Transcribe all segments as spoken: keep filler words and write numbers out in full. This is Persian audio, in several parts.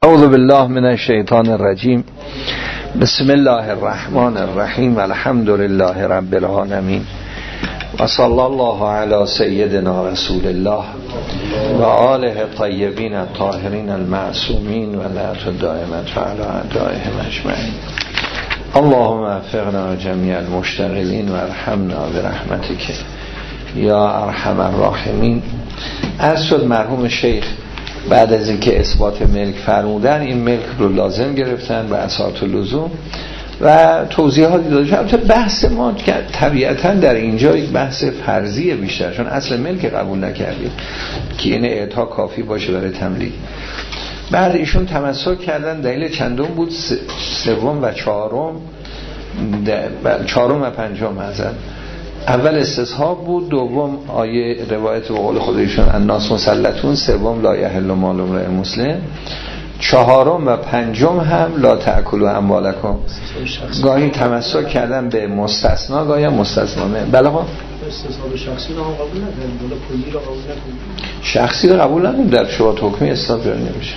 اعوذ بالله من الشیطان الرجیم. بسم الله الرحمن الرحیم. الحمد لله رب العالمین و صلی الله علی سیدنا رسول الله و آله طیبین الطاهرین المعصومین و لعنت الدائمة علی اعدائهم اجمعین. اللهم وفقنا جمیع المشتغلین و ارحمنا برحمتک یا ارحم الراحمین. عرض شد مرحوم شیخ بعد از اینکه اثبات ملک فرمودن، این ملک رو لازم گرفتن به اساس لزوم و توضیحاتی داده شد. البته بحث ما طبیعتا در اینجا یک بحث فرضیه بیشتر، چون اصل ملک قبول نکردیم که این اعطا کافی باشه برای تملیک. بعد ایشون تمسک کردن دلیل چندم بود؟ سوم و چهارم، چهارم و پنجم هستن. اول استصحاب بود، دوم آیه روایت به قول خودشون الناس مسلطون، سوم لا یحل مال امرئ مسلم، چهارم و پنجم هم لا تأکلوا اموالکم. گاهی تمسک کردن به مستثنا، گاهی مستثنا نه. بله ها، استصحاب شخصی رو قبول نداریم، ولی کلی رو قبول نداریم. شخصی رو قبول نداریم، در شروط حکمی استصحاب جاری نمیشه.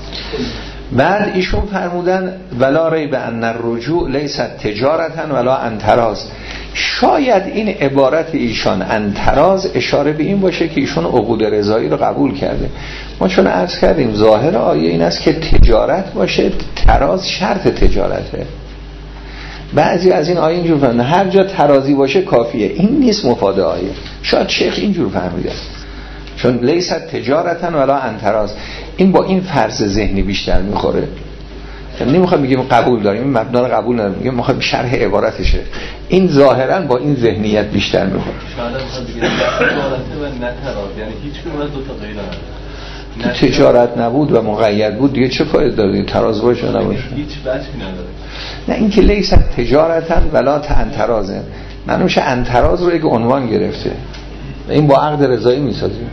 بعد ایشون فرمودن ولا ریب ان الرجوع لیست تجارتا ولا انتراز. شاید این عبارت ایشان انتراز اشاره به این باشه که ایشون عقود رضایی رو قبول کرده. ما چون عرض کردیم ظاهر آیه این است که تجارت باشه، تراز شرط تجارته. بعضی از این آیه اینجور فهمیدن هر جا ترازی باشه کافیه. این نیست مفاد آیه. شاید شیخ اینجور فهمیده، چون لیست تجارتا ولا انتراز. این با این فرض ذهنی بیشتر میخوره. نمیخوام بگیم قبول داریم، این مبنا رو قبول نداریم، میگم میخوام شرح عبارتشه. این ظاهرا با این ذهنیت بیشتر میخوره. شاید هم بگیم تجارت و نتراز، یعنی هیچ کدوم از دو تا غیر نداره. تجارت نبود و مقید بود دیگه چه فایده داره؟ تراز باشه نباشه هیچ وجهی نداره. نه، این که لیست تجارتا ولا انترازه، معلومه میشه انتراز رو یک عنوان گرفته. این با عقد رضایی میسازیم.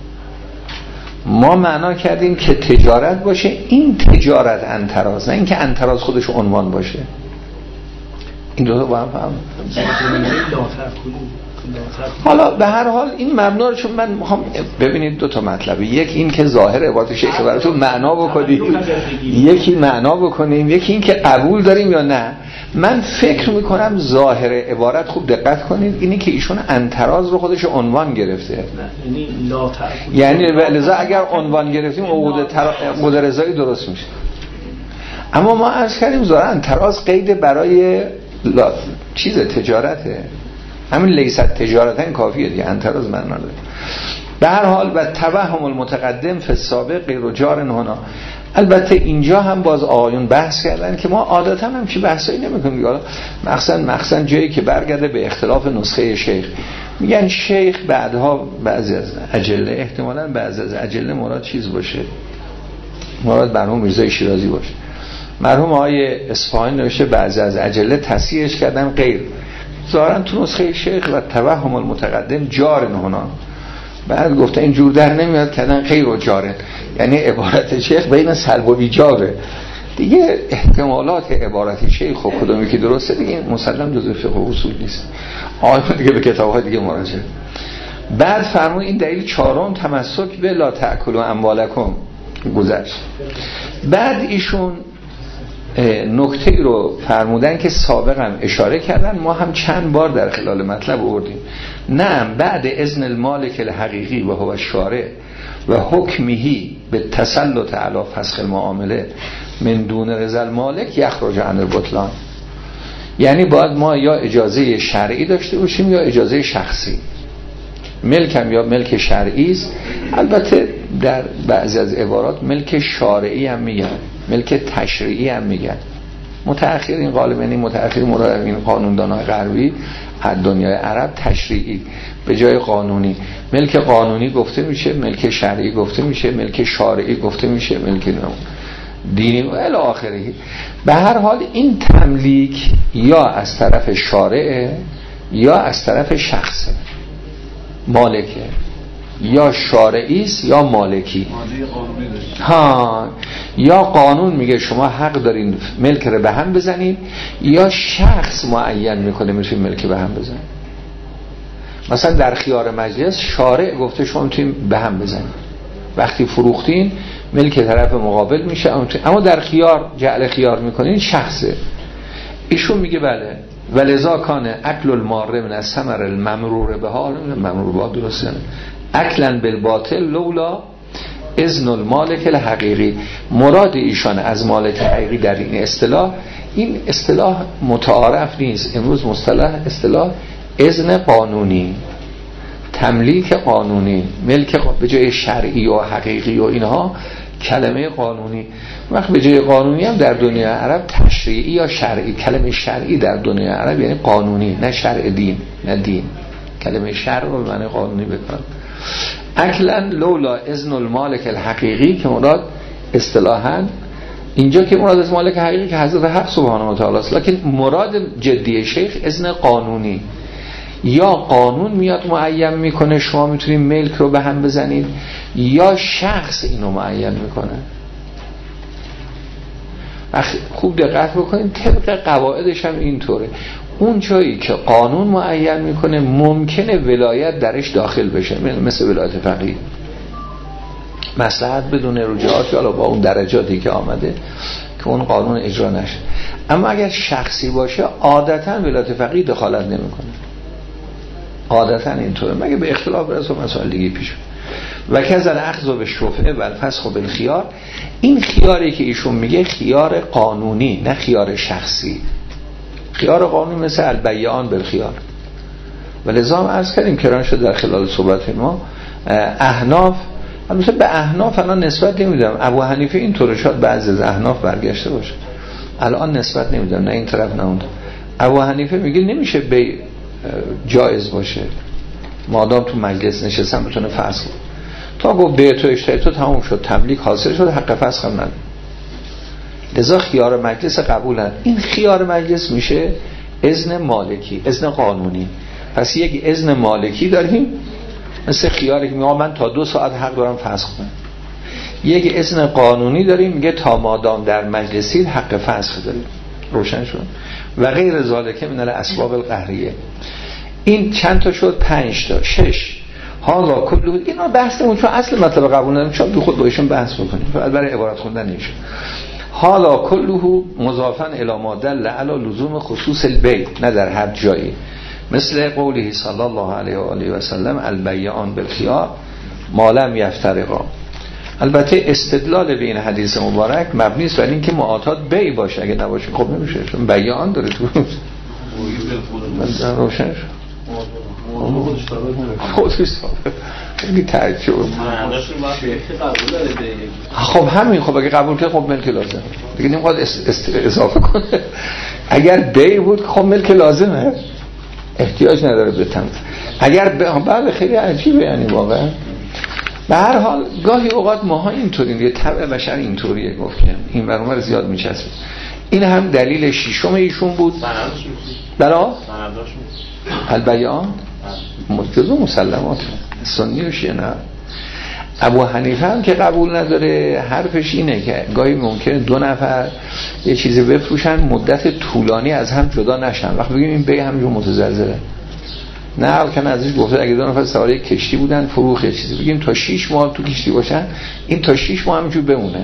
ما معنا کردیم که تجارت باشه، این تجارت انتراز، نه اینکه انتراز خودش عنوان باشه. این دو تا با هم فهم. حالا به هر حال این مبنا رو، چون من میخوام ببینید دو تا مطلبه، یک این که ظاهر عبارت شیخ براتون معنا بکنید، یکی معنا بکنیم، یکی این که قبول داریم یا نه. من فکر میکنم ظاهر عبارت، خوب دقت کنید، اینی که ایشون انتراز رو خودش عنوان گرفته، یعنی لذا اگر عنوان گرفتیم عقود تر... عقود رضایی درست میشه. اما ما عرض کردیم ظاهر انتراز قید برای لا... چیز تجارته، همین لیست تجارتا کافیه دیگه، انتراز معنا نداره. به هر حال و توهم المتقدم فی السابق غیر جار هنا. البته اینجا هم باز آقایون بحث کردن که ما عادتا هم چی بحثایی نمی‌کنیم، حالا مخصوصا مخصوصا جایی که برگرده به اختلاف نسخه شیخ. میگن شیخ بعدها بعضی از اجله، احتمالاً بعضی از اجله مراد چیز باشه، مراد مرحوم میرزای شیرازی باشه. مرحوم آقای اصفهانی نوشته بعضی از اجله تصحیحش کردن غیر، ظاهرا تو نسخه شیخ و توهم المتقدم جار هنا. بعد گفته این جور در نمیاد کردن غیر و جاره، یعنی عبارت شیخ بین سلب و ایجابه دیگه. احتمالات عبارت شیخ و کدومی که درسته دیگه مسلم جزء فقه و اصول نیست، آیه دیگه به کتاب‌های دیگه مراجعه. بعد فرمود این دلیل چهارم تمسک به لا تأکلوا اموالکم گذشت. بعد ایشون نکته رو فرمودن که سابقا اشاره کردن، ما هم چند بار در خلال مطلب آوردیم. نه بعد اذن المالک الحقیقی و هو الشارع و حکمهی به تسلط علی فسخ المعامله من دون رضا المالک یخرج عن البطلان. یعنی باید ما یا اجازه شرعی داشته باشیم یا اجازه شخصی. ملکم یا ملک شرعی است، البته در بعضی از عبارات ملک شارعی هم میگن، ملک تشریعی هم میگن. متأخرین غالبا این متأخرین مرادین قانوندان‌های غربی از دنیای عرب تشریعی به جای قانونی، ملک قانونی گفته میشه، ملک شرعی گفته میشه، ملک شارعی گفته میشه، ملک دینی و الی آخره. به هر حال این تملیک یا از طرف شارعه یا از طرف شخصه، مالکه، یا شارعی است یا مالکی. ها، یا قانون میگه شما حق دارین ملک رو به هم بزنین، یا شخص معین میکنه میشه ملک به هم بزنین. مثلا در خیار مجلس شارع گفته شما میتونین به هم بزنین، وقتی فروختین ملک طرف مقابل میشه. اما در خیار جعل خیار میکنین شخصه. ایشون میگه بله ولذا کان اکل المار من الثمر الممرور بها، ممرور بها درسته، اکلا بالباطل لولا اذن المالک الحقیقی. مراد ایشان از مالک حقیقی در این اصطلاح، این اصطلاح متعارف نیست امروز، مصطلح اصطلاح اذن قانونی، تملیک قانونی، ملک به جای شرعی و حقیقی و اینها کلمه قانونی. وقت به جای قانونی هم در دنیای عرب تشریعی یا شرعی، کلمه شرعی در دنیای عرب یعنی قانونی، نه شرع دین، نه دین، کلمه شرع رو به معنی قانونی بکنم. اکلا لولا اذن المالک الحقیقی که مراد اصطلاحاً اینجا که مراد از مالک حقیقی که حضرت حق سبحانه و تعالی است، لکن مراد جدی شیخ اذن قانونی، یا قانون میاد معین میکنه شما میتونید ملک رو به هم بزنید، یا شخص اینو معین میکنه. خوب دقت بکنید طبق قواعدش هم اینطوره، اون جایی که قانون معین میکنه ممکنه ولایت درش داخل بشه، مثل ولایت فقیه، مصلحت بدون رجوعات یا با اون درجاتی که آمده که اون قانون اجرا نشه. اما اگر شخصی باشه عادتا ولایت فقیه دخالت نمیکنه، عادتا اینطوره، مگه به اختلاف برسه مسائل دیگه پیش. و کذا الاخذ بالشفعه و الفسخ بالخیار، این خیاری که ایشون میگه خیار قانونی نه خیار شخصی. خیار قانونی مثل البیعان بالخیار. و لذا هم عرض کردیم کران شد در خلال صحبت ما احناف، البته به احناف الان نسبت نمیدم، ابو حنیفه اینطوره، شاید بعضی از احناف برگشته باشه، الان نسبت نمیدم، نه این طرف نه اون طرف. ابو حنیفه میگه نمیشه بیع جایز باشه مادام تو مجلس نشستن بتونه فسخ کنه، تا گفت بیع تو اشتری تو تموم شد، تملیک حاصل شد، حق فسخ هم نداره. لذا خیار مجلس قبولن. این خیار مجلس میشه اذن مالکی، اذن قانونی. پس یک اذن مالکی داریم مثل خیاری که میگه من تا دو ساعت حق دارم فسخ کنم. یک اذن قانونی داریم میگه تا مادام در مجلسی حق فسخ داریم. روشن شد. و غیر ذالک من الاسباب القهریه. این چند تا شد؟ پنج تا، شش. حالا کله اینا بحثمون چون اصل مطلب قبول نداریم، چون تو خود بایشون بحث بکنیم، فقط برای عبارت خوندن نمیشه. حالا کله مضافا الی ما دل علی لزوم خصوص البیع، نه در هر جایی، مثل قوله صلی الله علیه و آله و سلم البیعان بالخیار ما لم یفترقا. البته استدلال به این حدیث مبارک مبنی است بر اینکه معاطات بیع باشه، اگه نباشه خب نمیشه، چون بیعان داره تو روشن شد. خودش خیلی تعجب. خب همین، خب اگه قبول کرد خب ملک لازم دیگه، نمیخواد اضافه کنه. اگر بیع بود خب ملک لازمه، احتیاج نداره به تمام. اگر بله خیلی عجیبه، یعنی واقعا به هر حال گاهی اوقات ماها اینطوریم دیگه، طبع بشر اینطوریه، گفتم این برنامه زیاد میچسبه. این هم دلیل شیشم ایشون بود. برا البیعان جزو مسلمات سنی و شیعه. نه ابو حنیفه هم که قبول نداره، حرفش اینه که گاهی ممکنه دو نفر یه چیزی بفروشن مدت طولانی از هم جدا نشن، وقت بگیم این بیع همجور متزلزله. نه الان ازش گفته اگه دو نفر سوار یک کشتی بودن فروخت یه چیزی، بگیم تا شش ماه تو کشتی باشن، این تا شش ماه همینجور بمونه.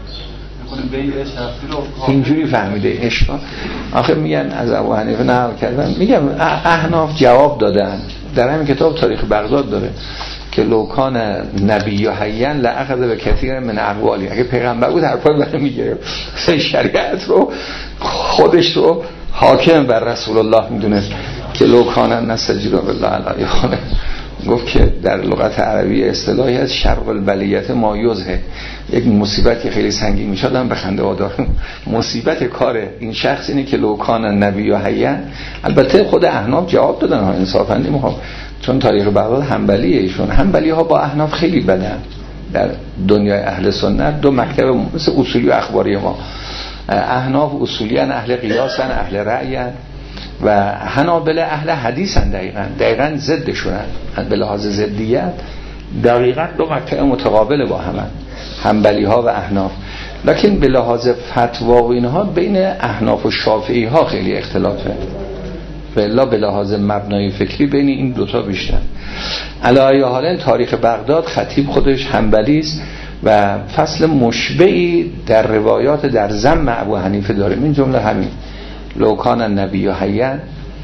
اینجوری فهمیده اشکال. آخه میگن از ابو حنیفه نقل کردن، میگم احناف جواب دادن در همین کتاب تاریخ بغداد داره که لوکان نبی و حیان لأخذ به کثیر من اقوالی، اگه پیغمبر بود حرفای برای میگیره، شریعت رو خودش رو حاکم بر رسول الله میدونست که لوکان نستجیب بالله علیه خانه. گفت که در لغت عربی اصطلاحی از شرق البلیت ما یزه، یک مصیبت که خیلی سنگین میشد هم به خنده آدار. مصیبت کار این شخص اینه که لوکان نبی و حیان. البته خود احناف جواب دادن ها، انصافا نمیخوام، چون تاریخ بغداد حنبلیه ایشون، حنبلی ها با احناف خیلی بدن در دنیای اهل سنت، دو مکتب مثل اصولی و اخباری ما. احناف اصولیان، اهل قیاسن، اهل رأیان، و حنابلة اهل حدیثن، دقیقاً دقیقاً ضدشونن به لحاظ ضدیت، دقیقاً دو مکتب متقابل با هم، حنبلی ها و احناف. لکن به لحاظ فتوا و اینها بین احناف و شافعی ها خیلی اختلافه، والله به لحاظ مبنای فکری بین این دوتا بیشتر. علی ای حال تاریخ بغداد خطیب خودش حنبلی است، و فصل مشبعی در روایات در ذم ابو حنیفه داریم. این جمله همین لو کان النبی حیا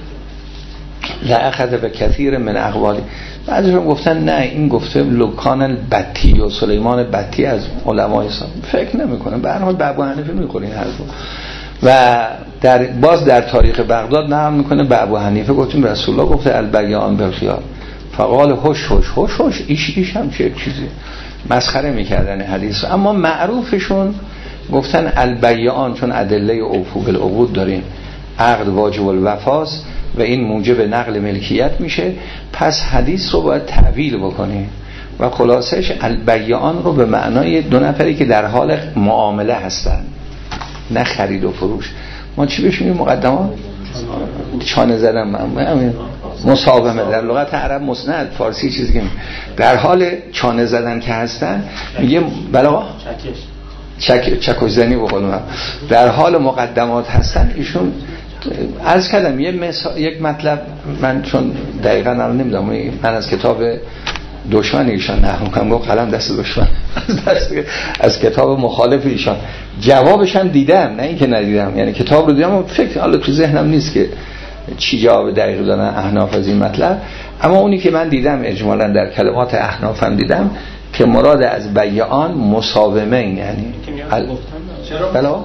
لأخذ بکثیر من اقوالی. بعضیشون گفتن نه این گفته لو کان البتی و سلیمان بتی از علمای اسلام. فکر نمی‌کنم به هر حال به ابو حنیفه می‌خوره این حرفو. و در باز در تاریخ بغداد نقل میکنه به ابو حنیفه گفتیم رسول الله گفته البیان بالخیار فقال هوش هوش هوش هوش ایش ایش هم چه چیزی مسخره میکردن حدیث. اما معروفشون گفتن البیان چون ادله اوفو بالعقود داریم، عقد واجب الوفاست و این موجب نقل ملکیت میشه، پس حدیث رو باید تعویل بکنیم و خلاصش البیان رو به معنای دو نفری که در حال معامله هستن، نه خرید و فروش. ما چی بهش میگیم مقدمات؟ چانه زدن، من مساومه در لغت عرب، مسند فارسی چیزی که در حال چانه زدن که هستن میگه بلا چک چکش زنی به قول من در حال مقدمات هستن. ایشون عرض کردم یه مثال، یک مطلب من چون دقیقاً نمیدونم، من از کتاب دشمن ایشان نقل میکنم، گفت قلم دست دشمن دست از کتاب مخالف ایشان، جوابش هم دیدم، نه اینکه ندیدم، یعنی کتاب رو دیدم و فکر حالا تو ذهنم نیست که چی جواب دقیق دادن احناف از این مطلب. اما اونی که من دیدم اجمالا در کلمات احناف هم دیدم که مراد از بیعان مساومه این، یعنی ال... بلا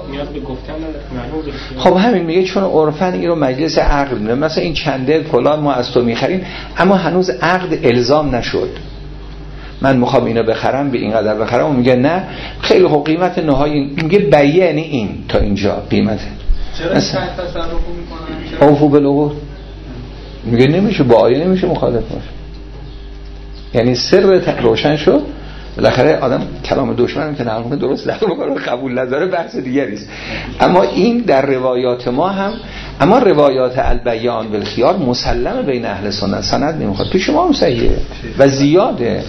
خب همین میگه چون عرفن این رو مجلس عقد میده، مثلا این چنده فلان ما از تو میخریم اما هنوز عقد الزام نشد، من میخوام اینو بخرم به این قدر بخرم، و میگه نه خیلی خوب قیمت نهایی، میگه بیع یعنی این تا اینجا قیمته. چرا این تصرف میکنن؟ اوفو بالعقود میگه نمیشه، با آیه نمیشه مخالف باشه، یعنی سر روشن شد. بالاخره آدم کلام دشمنم که نقل درست نقل بکنه قبول نداره بحث دیگری است. اما این در روایات ما هم، اما روایات البیان بالخیار مسلمه بین اهل سنت، سند نمیخواد، تو شما هم صحیحه و زیاده.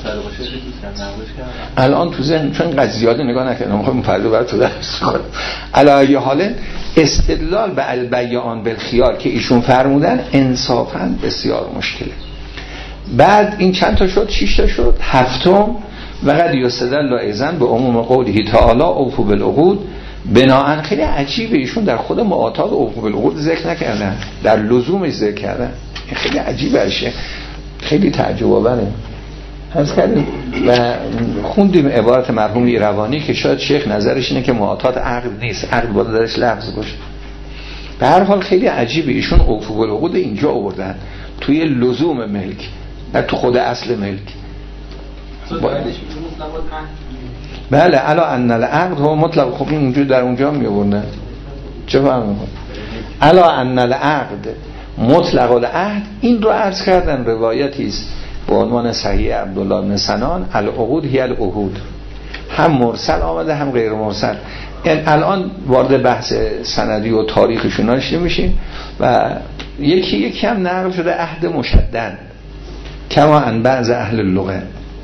الان تو ذهن چون قضیه زیاده نگاه نکردم، میخوام فردا برات تو درس کنم. علی حال استدلال به البیان بالخیار که ایشون فرمودن انصافا بسیار مشکله. بعد این چند تا شد؟ شش تا شد. هفتم و قد یستدل ایزن به عموم قوله تعالی اوفو بالعقود. بناهن خیلی عجیبه ایشون در خود معاطات اوفو بالعقود ذکر نکردن، در لزومش ذکر کردن. این خیلی عجیبه اشه، خیلی تعجب آوره. عرض کردیم و خوندیم عبارت مرحوم ایروانی که شاید شیخ نظرش اینه که معاطات عقد نیست، عقد باید درش لفظ باشه. به هر حال خیلی عجیبه ایشون اوفو بالعقود اینجا آوردن توی لزوم ملک، نه تو خود اصل ملک. بله الا ان العقد هو مطلق. خب این اونجا در اونجا می آورده چه فهمی کنه؟ الا ان العقد مطلق العهد. این رو عرض کردن روایتی است با عنوان صحیح عبدالله بن سنان العقود هی العهود، هم مرسل آمده هم غیر مرسل. یعنی الان وارد بحث سندی و تاریخشون نمیشیم و یکی یکی هم نقل شده عهد مشدد کما ان بعض اهل اللغه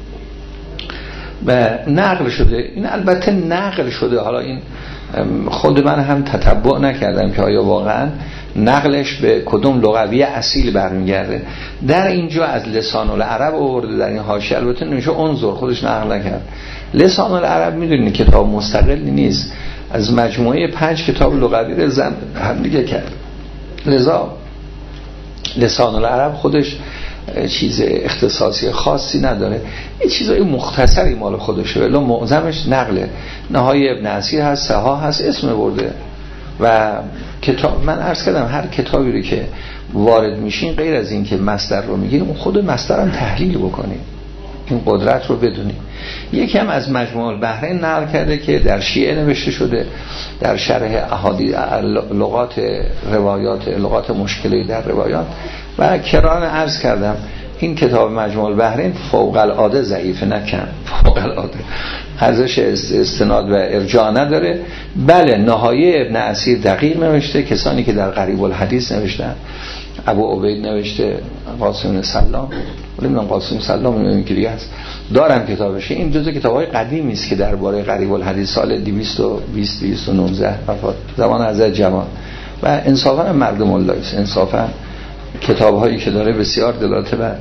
و نقل شده. این البته نقل شده، حالا این خود من هم تتبع نکردم که آیا واقعا نقلش به کدوم لغوی اصیل برمیگرده. در اینجا از لسان العرب آورده، در این حاشیه البته نمیشه انظر خودش نقل نکرد. لسان العرب میدونید کتاب مستقلی نیست، از مجموعه پنج کتاب لغوی رو زن هم دیگه کرد، لذا لسان العرب خودش چیز اختصاصی خاصی نداره، یه چیزای مختصری مال خودشه، ولی معظمش نقله. نهای ابن اسیر هست، سها هست، اسم برده. و کتاب من عرض کردم هر کتابی رو که وارد میشین غیر از این که مصدر رو میگین، اون خود مصدر هم تحلیل بکنید، این قدرت رو بدونید. یکی هم از مجموع البحرین نقل کرده که در شیعه نوشته شده، در شرح احادیث لغات روایات، لغات مشکلی در روایات. و کران عرض کردم این کتاب مجموع البحرین فوق العاده ضعیف، نکن فوق العاده ارزش استناد و ارجاع نداره. بله نهایه ابن اسیر دقیق نوشته، کسانی که در غریب الحدیث نوشتن، ابو عبید نوشته، قاسم سلام، ولی من قاسم سلام این که دیگه هست دارم کتابش. این جزء کتاب‌های قدیمی است که درباره غریب الحدیث سال دویست و بیست دویست و نوزده وفات، زمان حضرت جوان. و انصافا مردم الله است، انصافا کتاب‌هایی که داره بسیار دلالت بر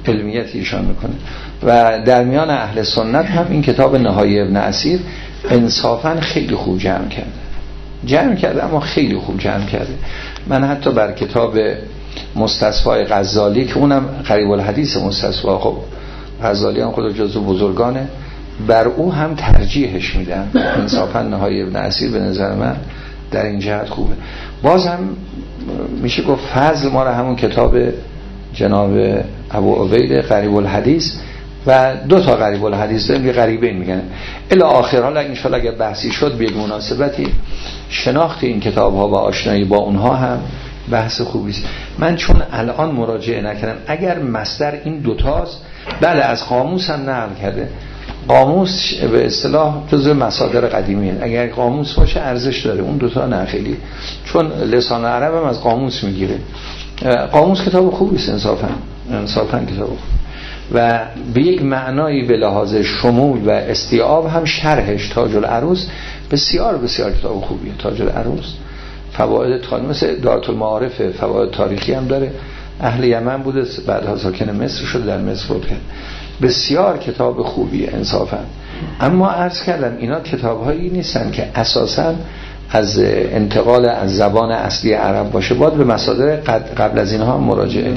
علمیت ایشان میکنه. و در میان اهل سنت هم این کتاب نهایی ابن اسیر انصافا خیلی خوب جمع کرده جمع کرده اما خیلی خوب جمع کرده. من حتی بر کتاب مستصفای غزالی که اونم قریب الحدیث مستصفا، خب غزالی هم خود جزو بزرگانه، بر او هم ترجیحش میدم. انصافا نهایی ابن اسیر به نظر من در این جهت خوبه. باز هم میشه گفت فضل ما را همون کتاب جناب ابو عبید قریب الحدیث و دو تا قریب الحدیث داریم که غریبین میگن الی آخر. حالا ان شاء الله اگه بحثی شد به یک مناسبتی شناخت این کتاب ها و آشنایی با اونها هم بحث خوبی است. من چون الان مراجعه نکردم، اگر مصدر این دوتاست بله از قاموس هم نقل کرده. قاموس به اصطلاح جزو مصادر قدیمیه، اگر قاموس باشه ارزش داره، اون دوتا نه خیلی، چون لسان عرب هم از قاموس میگیره. قاموس کتاب خوبی است انصافا انصافا کتاب خوب و به یک معنایی به لحاظ شمول و استیعاب هم شرحش تاج العروض بسیار بسیار کتاب خوبیه. تاج العروض فواید تاریخی مثل دارت المعارف فواید تاریخی هم داره. اهل یمن بوده بعدها ساکن مصر شد، در مصر بود کرد. بسیار کتاب خوبیه انصافا. اما عرض کردم اینا کتاب‌هایی نیستن که اساساً از انتقال از زبان اصلی عرب باشه، باید به مصادر قبل از اینها مراجعه.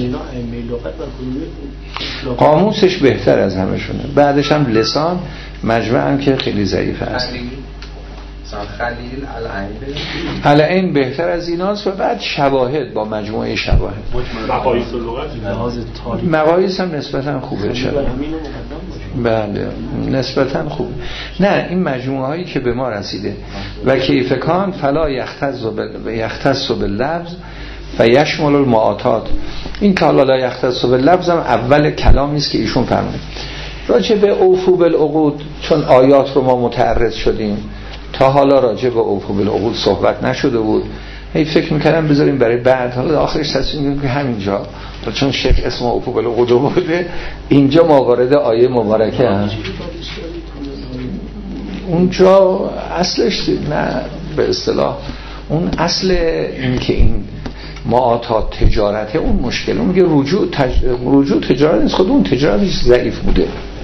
قاموسش بهتر از همشونه، بعدش هم لسان مجمع هم که خیلی ضعیفه است. خلیل العین بهتر از ایناست و بعد شواهد با مجموعه شواهد. مقایس لغت مقایس هم نسبتا خوبه. چرا؟ بله نسبتا خوبه. نه این مجموعه هایی که به ما رسیده و کیف کان فلا یختص یختص باللفظ فیشمل المعاطات، این که حالا لا یختص باللفظ هم اول کلامی است که ایشون فرموده. راجع به اوفو بالعقود چون آیات رو ما متعرض شدیم، تا حالا راجع به اوفو بالعقود صحبت نشده بود، هی فکر میکردم بذاریم برای بعد، حالا آخرش تصمیم گرفتیم که همینجا چون شیخ اسم اوفو بالعقود بوده اینجا ما وارد آیه مبارکه هم اونجا اصلش نه به اصطلاح اون اصل این که این معاطات تجارته اون مشکل، اون میگه رجوع تج... رجوع تجارت نیست، خود اون تجارتش ضعیف بوده.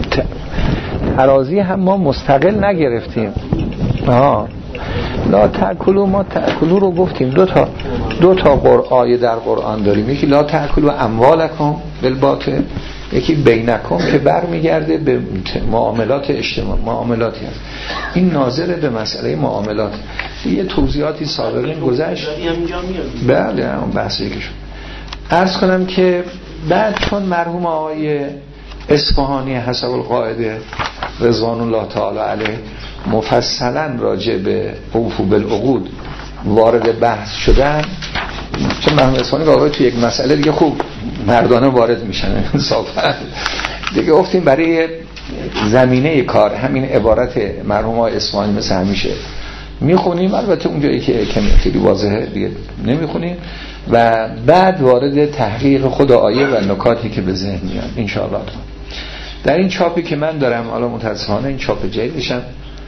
ترازی هم ما مستقل نگرفتیم. آها لا تأکلوا، ما تأکلوا رو گفتیم دو تا دو تا قرآیه در قرآن داریم، یکی لا تأکلوا اموالکم بالباطل، یکی بینکم که برمیگرده به معاملات اجتماعی، معاملاتی هست. این ناظر به مسئله معاملات. یه توضیحاتی سابقین گذشت. بله اون بحثی که شد. عرض کنم که بعد چون مرحوم آقای اصفهانی حسب القاعده رضوان الله تعالی علیه مفصلا راجع به اوفو بالعقود وارد بحث شدن، چون مرحوم اصفهانی واقعا تو یک مسئله دیگه خوب مردانه وارد میشن انصافا دیگه گفتیم برای زمینه کار همین عبارت مرحوم اصفهانی مثل همیشه میخونیم، البته اونجایی که کمی خیلی واضحه دیگه نمیخونیم و بعد وارد تحقیق خود آیه و نکاتی که به ذهن میاد ان شاء الله. در این چاپی که من دارم حالا متاسفانه این چاپ جدیدشم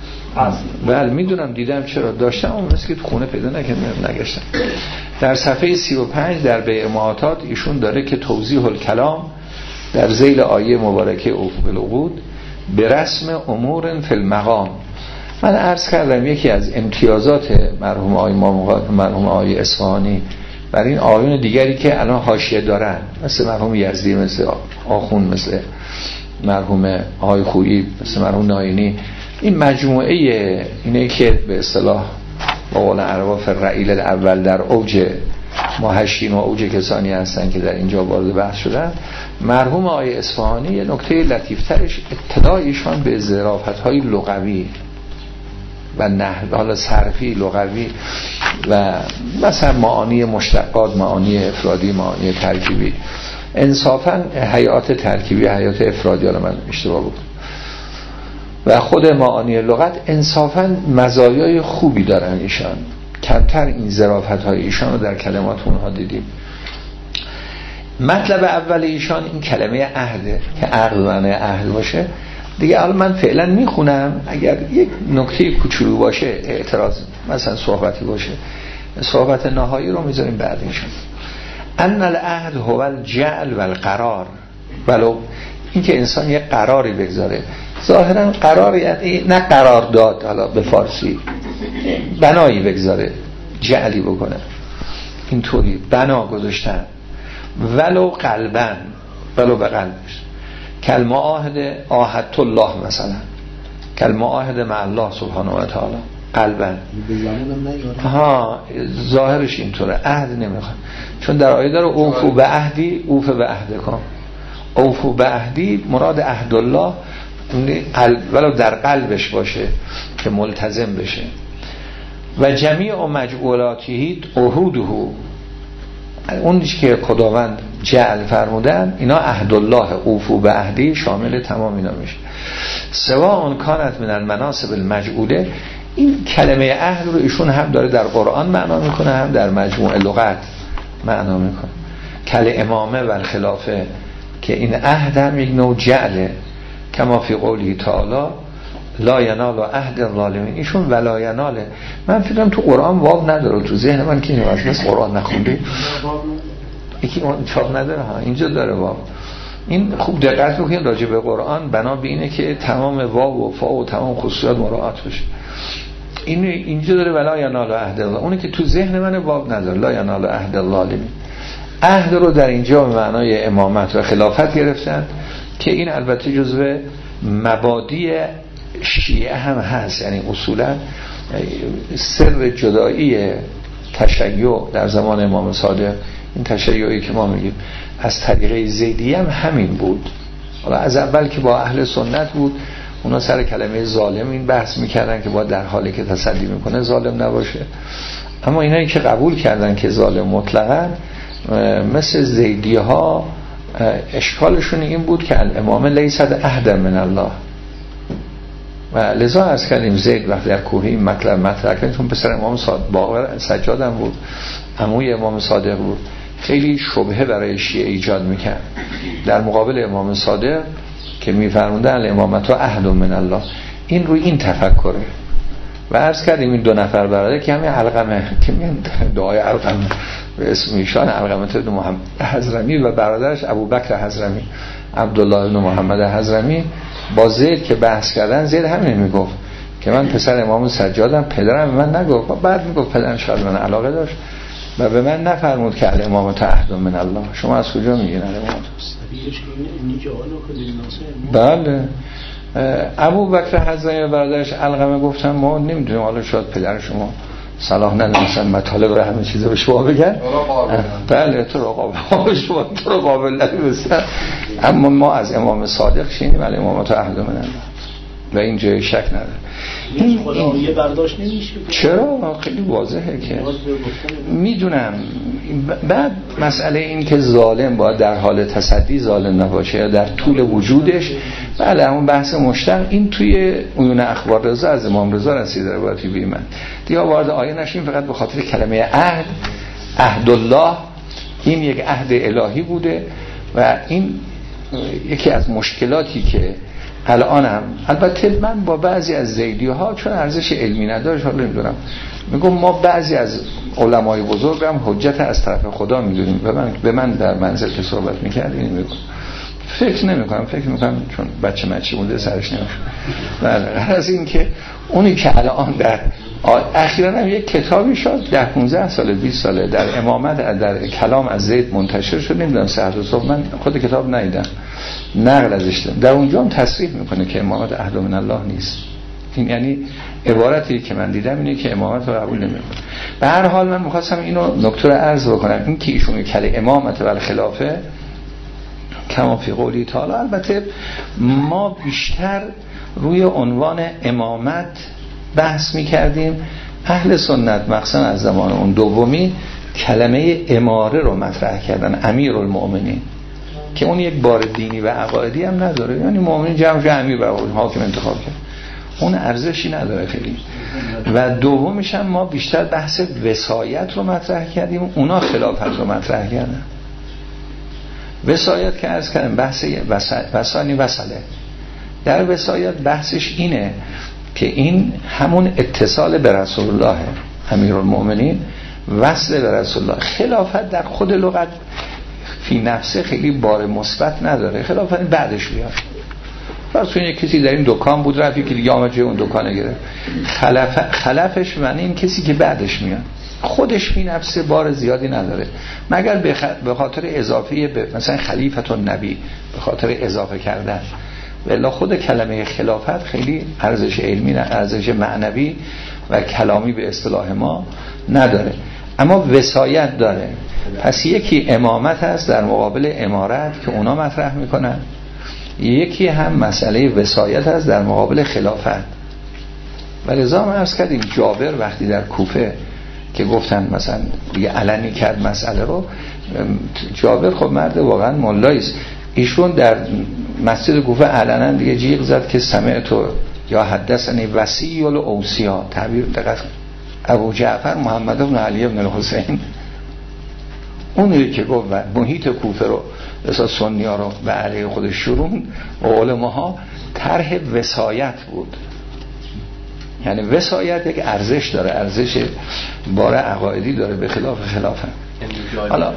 بله میدونم دیدم چرا داشتم اون مثل که تو خونه پیدا نکردم نگشتم. در صفحه سی و پنج در بیع معاطات ایشون داره که توضیح الکلام در ذیل آیه مبارکه اوفو بالعقود به رسم امور فی المقام. من عرض کردم یکی از امتیازات مرحوم آقای مرحوم آقای اصفهانی بر این آیون دیگری که الان حاشیه دارن مثل مرحوم یزدی، مثل آخون، مثل مرحوم آقای خویی، مثل مرحوم ناینی، این مجموعه اینه که به اصطلاح با قول عربا رعیل الاول در اوج محشین و اوج کسانی هستن که در اینجا وارد بحث شدن. مرحوم آقای اصفهانی یه نکته لطیفترش اطلاع ایشان به ظرافت‌های لغوی و نحو حالا صرفی لغوی و مثلا معانی مشتقات، معانی افرادی، معانی ترکیبی، انصافا حیات ترکیبی حیات افرادی حالا من اشتباه بکنم و خود معانی لغت انصافا مزایای خوبی دارن ایشان. کمتر این ظرافت‌های ایشان رو در کلمات اونها دیدیم. مطلب اول ایشان این کلمه عهده که عقد معنی عهد باشه دیگه. حالا من فعلا میخونم، اگر یک نکته کوچولو باشه اعتراض مثلا صحبتی باشه صحبت نهایی رو میذاریم بعد ایشان. ان العهد هو الجعل والقرار ولو اینکه انسان یه قراری بگذاره، ظاهرا قرار یعنی نه قرار داد، حالا به فارسی بنایی بگذاره، جعلی بکنه، اینطوری بنا گذاشتن، ولو قلبن، ولو به قلبش، کلمه آهد آهدت الله مثلا، کلمه آهد مع الله سبحانه و تعالی قلبن، ها ظاهرش اینطوره، عهد نمیخواد، چون در آیه داره اوفو به عهدی اوف به عهدکم، اوفو به عهدی مراد عهد الله قلب، ولو در قلبش باشه که ملتزم بشه. و جمیع مجعولاتیه عهوده، اون که خداوند جعل فرمودن اینا عهد الله، اوفو به عهدی شامل تمام اینا میشه. سوا اون کانت من المناسب المجعوله، این کلمه عهد رو ایشون هم داره در قرآن معنا میکنه، هم در مجموع لغت معنا میکنه. کل امامه و الخلافه، که این عهد هم یک نوع جعله، کما فی قوله تعالی لا ینال عهد الظالمین، ایشون ولا یناله. من فکرم تو قرآن واو نداره، تو ذهن من که نیاز قرآن نخونده یکی اون چاپ نداره، ها اینجا داره واو. این خوب دقت بکنید راجع به قرآن، بنا به اینه که تمام واو و فا و تمام خصوصیات مراعات بشه. این اینجا داره ولا ینال عهد الله، اونی که تو ذهن من واو نداره، لا ینال عهد الظالمین. عهد رو در اینجا به معنای امامت و خلافت گرفتن که این البته جزو مبادی شیعه هم هست، یعنی اصولا سر جدایی تشیع در زمان امام صادق، این تشیعی که ما میگیم از طریقه زیدیه هم همین بود. حالا از اول که با اهل سنت بود، اونا سر کلمه ظالم این بحث میکردن که با در حالی که تسلی میکنه ظالم نباشه، اما اینایی که قبول کردن که ظالم مطلقاً مثل زیدیه ها، اشکالشون این بود که الامام لیست عهد من الله، و لذا عرض کردیم زید وقتی در کوهی مطلب مطرح کردیم، چون پسر امام صادق باقر سجاد هم بود، عموی امام صادق بود، خیلی شبهه برای شیعه ایجاد میکرد در مقابل امام صادق که میفرموندن الامامت و عهد من الله. این روی این تفکره. و عرض کردیم این دو نفر برادر که همین علقمه که میگن دعای علقمه به اسم ایشان، علقمه بن محمد حضرمی و برادرش ابوبکر حضرمی، عبدالله بن محمد حضرمی، با زید که بحث کردن، زید همین میگفت که من پسر امام سجادم، پدرم به من نگفت، بعد میگفت پدرم شاید من علاقه داشت و به من نفرمود که الامامت عهد من الله. شما از کجا میگین الامامت؟ بله. ابوبکر حضرمی و برادرش علقمه گفتن ما نمیدونیم، حالا شاید پدر شما صلاح ندونستن مطالب رو همه چیزا به شما بگن، بله تو رو قابل شما تو رو قابل ندونستن، اما ما از امام صادق شینیم ولی امامت عهد من الله و این جای شک نداره. این خداییه برداشت نمیشه. چرا؟ خیلی واضحه که میدونم. بعد مسئله این که ظالم باید در حال تصدی ظالم نباشه یا در طول وجودش، بله همون بحث مشتق این توی عیون اخبار رضا از امام رضا رسیده روایتی بی من دیگه وارد آیه نشیم، فقط به خاطر کلمه عهد، عهد الله، این یک عهد الهی بوده و این یکی از مشکلاتی که الان هم، البته من با بعضی از زیدی ها چون ارزش علمی نداشت، حالا نمیدونم، میگم ما بعضی از علمای بزرگ هم حجت از طرف خدا میدونیم، به من به من در منزل که صحبت میکردیم میگم فکر نمیکنم فکر میکنم چون بچه مچی بوده سرش نمیشه. بله از این که اونی که الان در اخیراً هم یک کتابی شد ده پانزده سال بیست ساله در امامت در کلام از زید منتشر شد، نمیدونم سحر صبح، من خود کتاب ندیدم، نقل ازش دارم، در اونجا هم تصریح میکنه که امامت عهد من الله نیست. این یعنی عبارتی که من دیدم اینه که امامت رو قبول نمیکنه. به هر حال من میخواستم اینو نکته رو عرض بکنم، این که ایشون کل امامت و خلافه کما فی قولی تعالی، البته ما بیشتر روی عنوان امامت بحث میکردیم، اهل سنت مخصوصا از زمان اون دومی کلمه اماره رو مطرح کردن، امیرالمؤمنین، که اون یک بار دینی و عقایدی هم نداره، یعنی مؤمنین جمع جمع امیر و حاکم انتخاب کرد، اون ارزشی نداره خیلی. و دومش هم ما بیشتر بحث وصایت رو مطرح کردیم، اونا خلافت رو مطرح کردن. وصایت که عرض کردم بحث وصانی وصله، در وصایت بحثش اینه که این همون اتصال به رسول الله امیرالمؤمنین، وصل به رسول الله. خلافت در خود لغت فی نفسه خیلی بار مثبت نداره، خلاف این بعدش بیاد. فرض کنید کسی در این دکان بود رفت یکی دیگه آمد جای اون دکان گرفت، خلف خلفش معنی این کسی که بعدش میاد خودش فی نفسه بار زیادی نداره، مگر به خاطر اضافه به مثلا خلیفت النبی، به خاطر اضافه کردن. والا خود کلمه خلافت خیلی ارزش علمی، ارزش معنوی و کلامی به اصطلاح ما نداره، اما وصایت داره. پس یکی امامت هست در مقابل امارت که اونا مطرح میکنن، یکی هم مسئله وصایت هست در مقابل خلافت. و لذا ما عرض کردیم جابر وقتی در کوفه که گفتن مثلا دیگه علنی کرد مسئله رو، جابر خب مرد واقعا ملاییست، ایشون در مسجد کوفه علنا دیگه جیغ زد که سمعت یا حدثنی وصی الاوصیا، تعبیر دقیق ابو جعفر محمد بن علی بن الحسین، اونی که گفت محیط کوفه رو اساس سنی ها رو به علیه خودش شروع و علماها طرح وصایت بود. یعنی وصایت یک ارزش داره، ارزش بار عقایدی داره به خلاف خلافت. حالا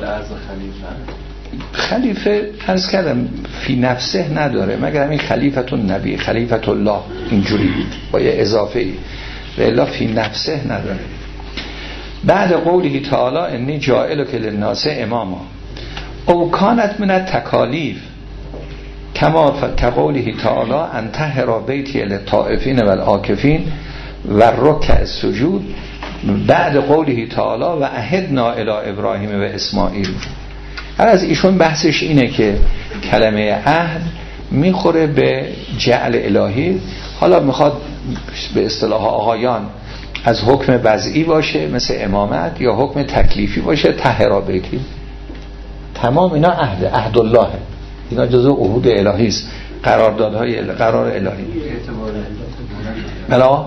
خلیفه عرض کردم فی نفسه نداره، مگر همین خلیفت النبی، خلیفت الله اینجوری با یه اضافه ای، و الا فی نفسه نداره. بعد قوله تعالی انی جاعلک للناس اماما او کانت من التکالیف کما کقوله تعالی ان طهر بیتی للطائفین والعاکفین و رکع السجود بعد قوله تعالی و عهدنا الی ابراهیم و اسماعیل. هر از ایشون بحثش اینه که کلمه عهد میخوره به جعل الهی، حالا میخواد به اصطلاح آقایان از حکم وضعی باشه مثل امامت یا حکم تکلیفی باشه طهر بیتی، تمام اینا عهد عهد الله، اینا جزء عهود الهی است، قراردادهای قرار الهی. بلا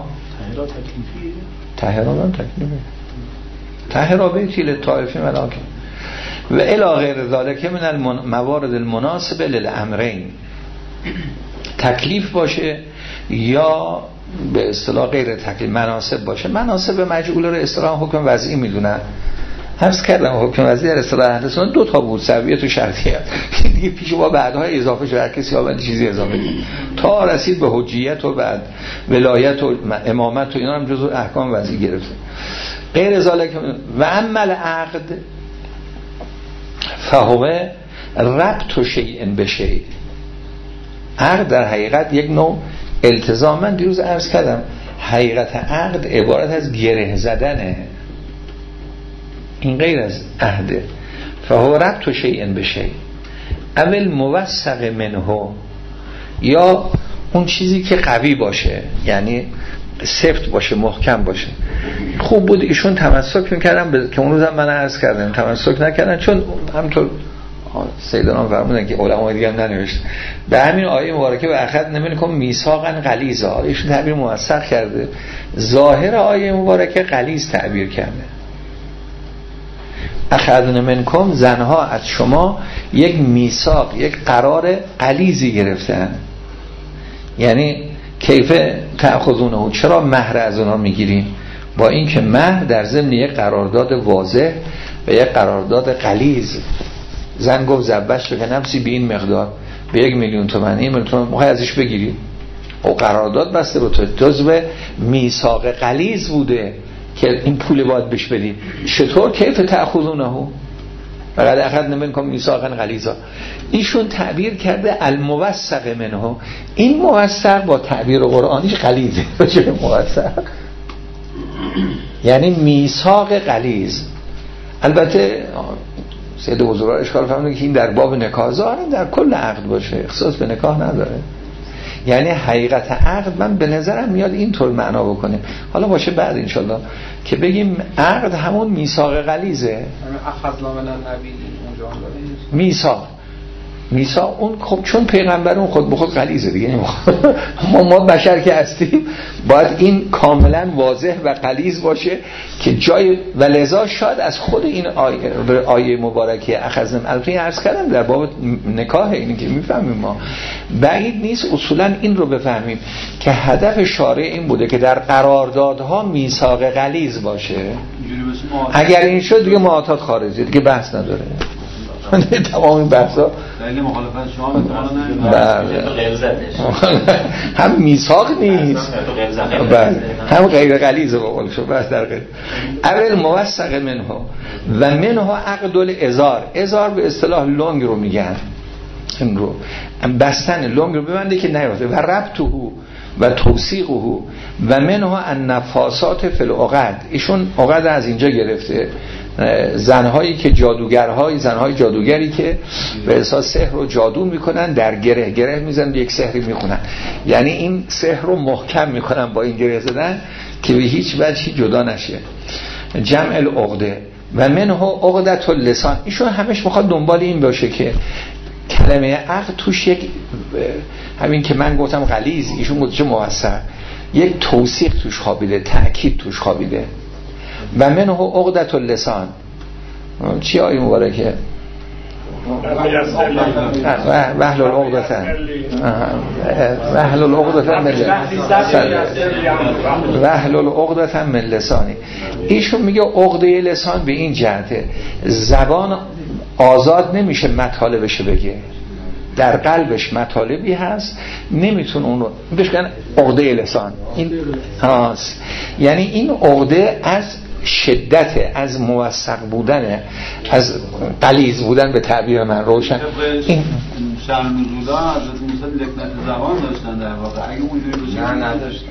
طهر تکلیفی طهر بیتی للطائفین والعاکفین و الی غیر ذلک من الموارد المناسبه للامرین، تکلیف باشه یا به اصطلاح غیر تکلیف مناسب باشه. مناسب مجعول رو اصطلاح حکم وضعی میدونن. عرض کردم حکم وضعی در اصطلاح اهل سنت دو تا بود، سببیت و شرطیت، دیگه پیش ما بعدها اضافه شد، هر کسی آمد چیزی اضافه کرد تا رسید به حجیت و بعد ولایت و امامت و اینا هم جزء احکام وضعی گرفته. غیر ذلک و عمل عقد فهو ربط شیء بشیء، عقد در حقیقت یک نوع التزام. من دیروز عرض کردم حقیقت عقد عبارت از گره زدنه، این غیر از عهده. فهو ربط شیء بشیء اول موثق منه، یا اون چیزی که قوی باشه یعنی سفت باشه، محکم باشه. خوب بود ایشون تمسک میکردن ب... که اون روزم من عرض کردم تمسک نکردن، چون همطور سیدان فرمودن که علمای دیگه هم ننوشت به همین آیه مبارکه و اخذ نمی‌کنم میثاقا غلیظا، ایشون تعبیر موثق کرده، ظاهر آیه مبارکه غلیظ تعبیر کرده. اخذ منکم زنها از شما یک میثاق، یک قرار غلیظی گرفتن، یعنی کیف تأخذونه، چرا مهر از اونا میگیرین؟ با اینکه مهر در ضمن یک قرارداد واضح و یک قرارداد غلیظ. زن گفت زبش رو که نفسی به این مقدار، به یک میلیون تومان، این میلیون تومان میخوای ازش بگیری، او قرارداد بسته با تو، جزء میثاق غلیظ بوده که این پول باید بهش بدی. چطور کیف تأخذونه فقط اخذ نمی‌کنم میثاقا غلیظا. ایشون تعبیر کرده الموثق منه، این موثق با تعبیر قرآنیش غلیظه، بچه موثق یعنی میثاق غلیظ. البته سید بزرگوار اشکال فهمیدن که این در باب نکاح ظاهرا در کل عقد باشه، اختصاص به نکاح نداره. یعنی حقیقت عقد من به نظرم میاد اینطور معنا بکنه، حالا باشه بعد انشالله که بگیم عقد همون میثاق غلیظه. اخذنا من النبی میثاق میثاق اون خب چون پیغمبر اون خود به خود غلیظه دیگه، ما ما بشر که هستیم باید این کاملا واضح و غلیظ باشه که جای و لذا شاید از خود این آیه, آیه مبارکه اخذنا، البته عرض کردم در باب نکاح اینی که میفهمیم ما بعید نیست اصولا این رو بفهمیم که هدف شارع این بوده که در قراردادها میثاق غلیظ باشه. اگر این شد دیگه معاطات خارجی دیگه بحث نداره. تمام این بحثا دلیل مخالفت شما به هم میثاق نیست بله هم غیر غلیظ با قول شو بس در غیر اول موثق منه و منه عقد الازار. ازار به اصطلاح لنگ رو میگن، این رو بستن لنگ رو ببنده که نیفته و ربطه و توثیقه و منه النفاسات فی العقد. ایشون عقد از اینجا گرفته، زنهایی که جادوگرهای زنهای جادوگری که به اساس سحر و جادو میکنن در گره گره میزنن یک سحری میخونن، یعنی این سحر رو محکم میکنن با این گره زدن که به هیچ وجهی جدا نشه. جمع العقده و منه عقدة اللسان. ایشون همش میخواد دنبال این باشه که کلمه عقد توش یک همین که من گفتم غلیظ، ایشون گفته موثق، یک توثیق توش خوابیده، تأکید توش خوابیده. و منه عقدة اللسان. چی آیه مبارکه؟ وحل العقدة وحل العقدة من وحل العقدة من لسانی. ایشون میگه عقده لسان به این جهته زبان آزاد نمیشه مطالبش بگه، در قلبش مطالبی هست نمیتونه اون رو بهش بگن عقده لسان. این هاست، یعنی این عقده از شدت، از موثق بودن، از غلیظ بودن به تعبیر من روشن. این شأن نزولا حضرت موسی لکنت زبان داشتن در واقع، اگه اونجوری باشه نه نداشتن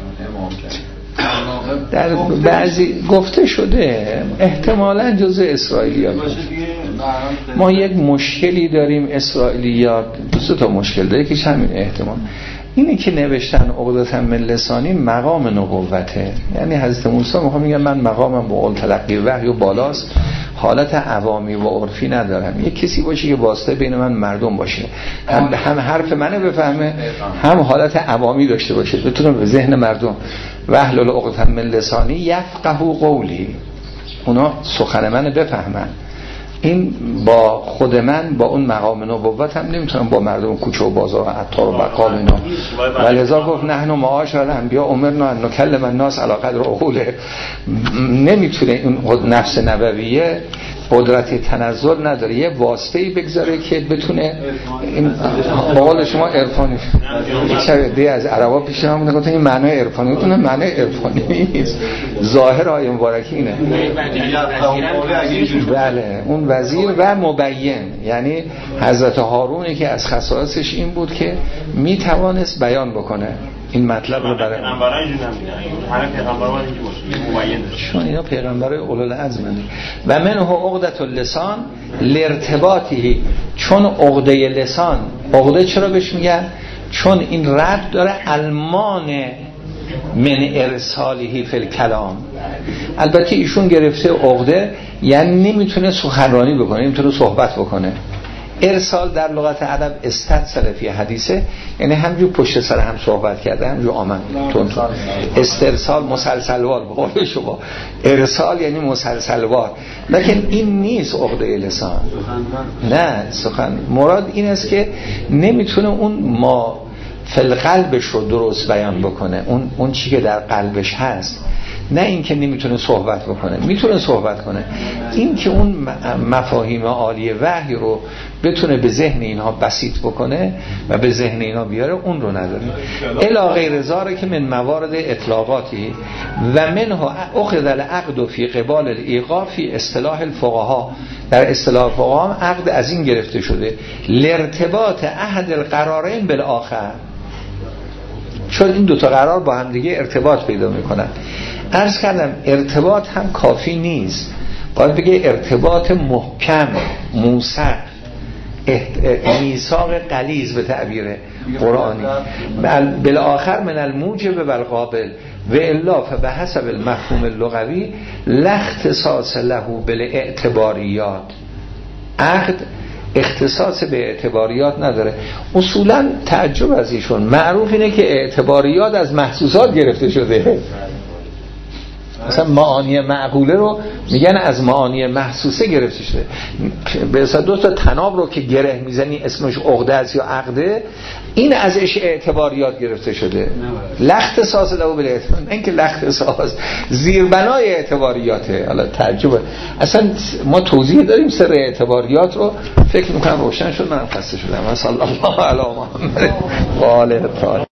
در بعضی گفته شده احتمالاً جزء اسرائیلیات. ما یک مشکلی داریم اسرائیلیات، دو تا مشکل داره، یکیش همین احتمال اینی که نوشتن عقدة من لسانی مقام نبوته، یعنی حضرت موسی میخوام میگم من مقامم با اول تلقی وحی و بالاست، حالت عوامی و عرفی ندارم، یک کسی باشه که واسطه بین من مردم باشه، هم هم حرف منو بفهمه، هم حالت عوامی داشته باشه، بتونه به ذهن مردم واحلل عقدة من لسانی یفقهوا قولی، اونا سخن منو بفهمن. این با خود من با اون مقام نبوت هم نمیتونم با مردم کوچه و بازار و عطار و بقال اینا. ولذا گفت نحن معاشر الانبیاء امرنا ان نکلم الناس علی قدر عقوله. نمیتونه این نفس نبویه قدرت تنزل نداره، یه واسطه‌ای بگذاره که بتونه این قول شما عرفانی. یک دی از عربا پیش هم میگفتن این معنای عرفانی، اون معنای عرفانی نیست، ظاهر آیه مبارکه اینه. بله اون وزیر و مبین، یعنی حضرت هارونی که از خصائصش این بود که میتوانست بیان بکنه این مطلب رو برای پیغمبران اینجوری نمیگن، همه پیغمبران اینجوری باشه، چون اینا پیغمبرای اولوالعزم هستند. و منه عقدة اللسان لارتباطه، چون عقده لسان، عقده چرا بهش میگن؟ چون این ربط داره المان من ارساله فی الکلام. البته ایشون گرفته عقده یعنی نمیتونه سخنرانی بکنه، نمیتونه صحبت بکنه. ارسال در لغت عرب استرسال فی حدیثه، یعنی همجور پشت سر هم صحبت کرده، همجور آمن تون تون. استرسال مسلسلوار به قول شما، ارسال یعنی مسلسلوار، لیکن این نیست عقده لسان. نه، سخن مراد این است که نمیتونه اون ما فی قلبش رو درست بیان بکنه، اون اون چی که در قلبش هست، نه این که نمیتونه صحبت بکنه، میتونه صحبت کنه، این که اون مفاهیم عالی وحی رو بتونه به ذهن اینها بسیط بکنه و به ذهن اینها بیاره، اون رو نداره. الی غیر ذلک که من موارد اطلاقاتی و منه اخذ العقد فی قبال الایقاع فی اصطلاح الفقها. در اصطلاح فقها هم عقد از این گرفته شده لارتباط احد القرارین بالاخر، چون این دوتا قرار با هم دیگه ارتباط پیدا میکنن. عرض کردم ارتباط هم کافی نیست، باید بگه ارتباط محکم، موثق، میثاق غلیظ به تعبیر قرآنی. بالاخر من الموجب و القابل و الا فبحسب المفهوم اللغوی لا اختصاص له بالاعتباریات. عقد اختصاص به اعتباریات نداره. اصولا تعجب از ایشون معروف اینه که اعتباریات از محسوسات گرفته شده. مثلا معانی معقوله رو میگن از معانی محسوسه گرفته شده. به اصطلاح دو تا تناب رو که گره میزنی اسمش عقده است یا عقده، این ازش اعتباریات گرفته شده. لخت ساز لو بله اعتبار، نه اینکه لخت ساز زیربنای اعتباریاته. حالا تعجبه اصلا ما توضیح داریم سر اعتباریات رو، فکر میکنم روشن شد. من خسته شدم. صلی الله علی محمد و آله الطاهرین.